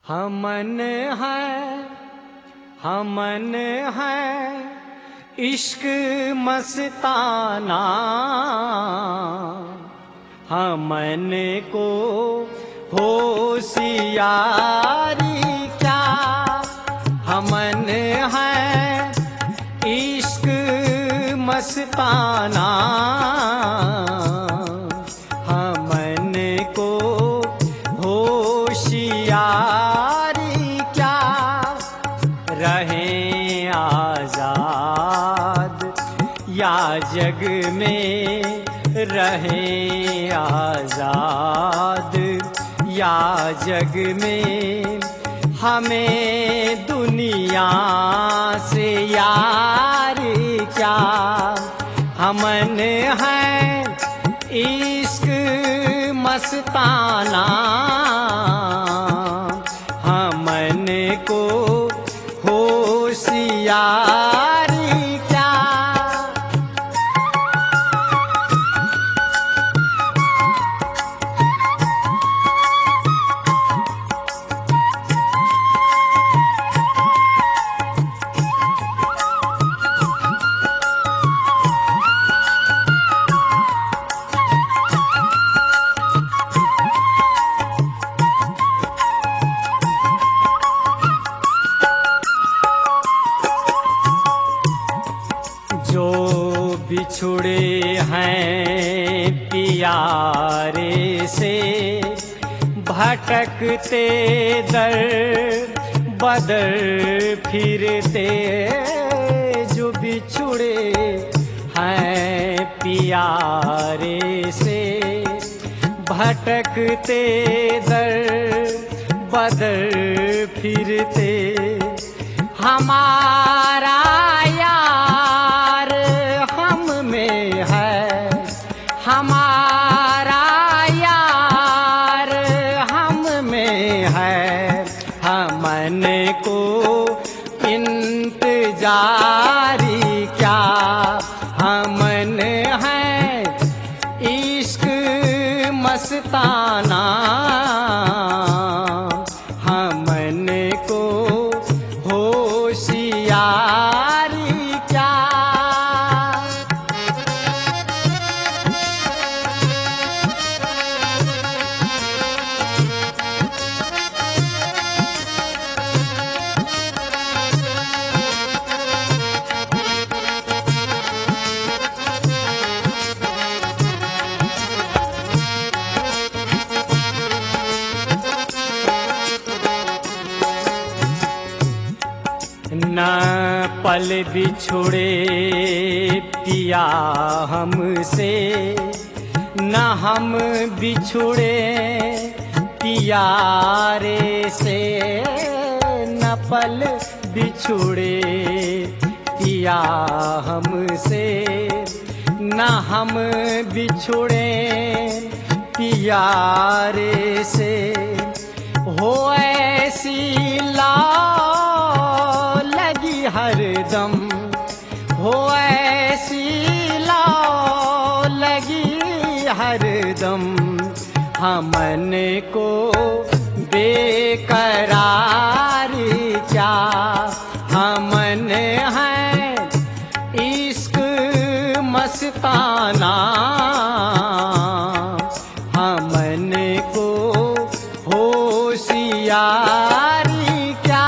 हमन है इश्क मस्ताना, हमन को होशियारी क्या। हमन है इश्क मस्ताना, हमन को होशियारी क्या। रहें आजाद या जग में, रहें आजाद या जग में। हमें दुनिया से यार क्या। हमन है इश्क मस्ताना, हमन को होशियारी क्या। जो बिछुड़े हैं प्यारे से, भटकते दर बदर फिरते। जो बिछुड़े हैं प्यारे से, भटकते दर बदर फिरते। हमारा यार हम में है, हमारा यार हम में है। हमन को इंतजारी क्या। हमन है इश्क मस्ताना, हमन को होशियारी क्या। न पल बिछुड़े पिया हमसे, न हम बिछुड़े पियारे से। न पल बिछुड़े पिया हमसे, न हम बिछुड़े पियारे से। हो ऐसी लगी हरदम, हो ऐसी लगी हरदम। हमन को बेकरारी क्या। हमन है इश्क मस्ताना, हमन को होशियारी क्या।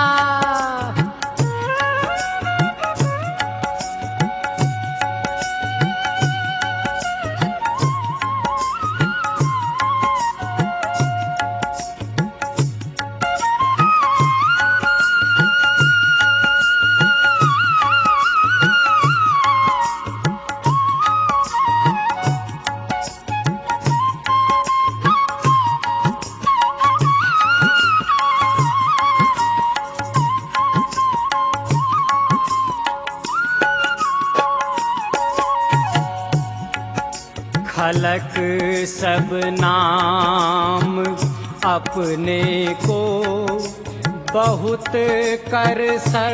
खलक सब नाम अपने को, बहुत कर सर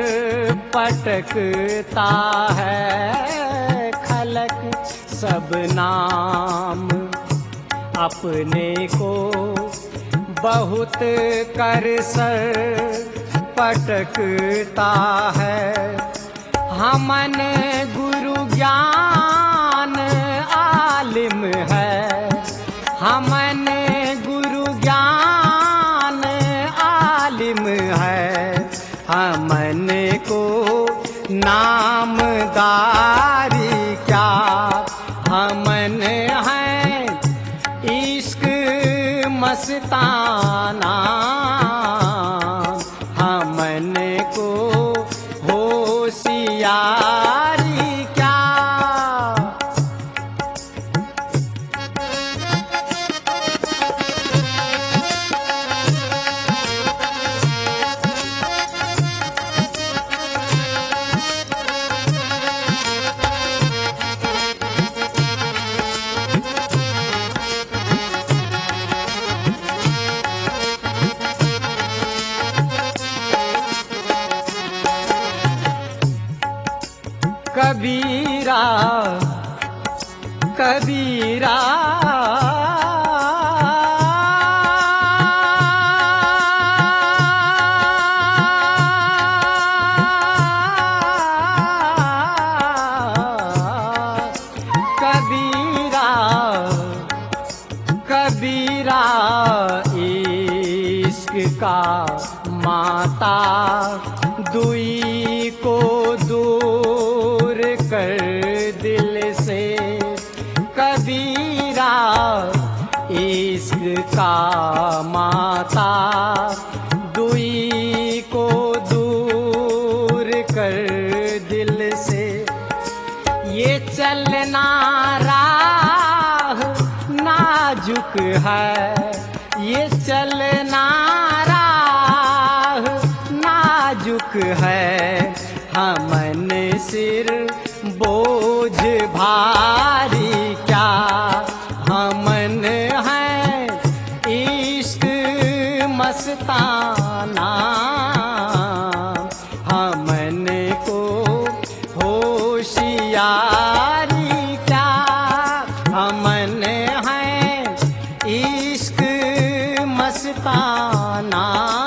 पटकता है। खलक सब नाम अपने को बहुत कर सर पटकता है। हमन गुरु ज्ञान आलिम है, हमन गुरु ज्ञान आलिम है। हमन को नामदारी क्या, हमन हैं इश्क मस्ताना। हमन को होशियारी क्या। कबीरा कबीरा कबीरा कबीरा इश्क का माता दुई को दूर कर दिल से। कबीरा इश्क का माता दुई को दूर कर दिल से। ये चलना राह नाजुक है, ये चलना राह नाजुक है। हमन सिर बोझ भारी क्या, हमन हैं इश्क मस्ताना। हमन को होशियारी क्या, हमन हैं इश्क मस्ताना।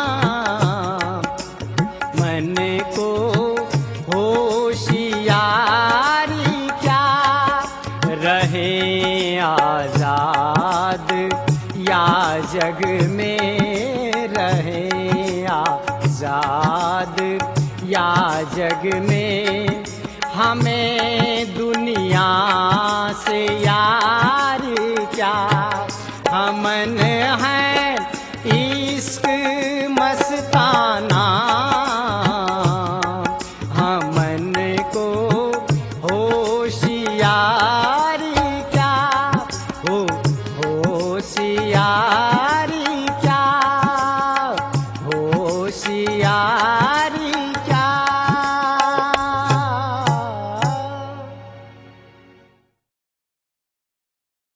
मन को होशियारी क्या, रहे आजाद या जग में रहे आजाद या जग में। हमें दुनिया से यार क्या, हमन हैं इश्क मस्ताना। हमन को होशियारी क्या, होशियारी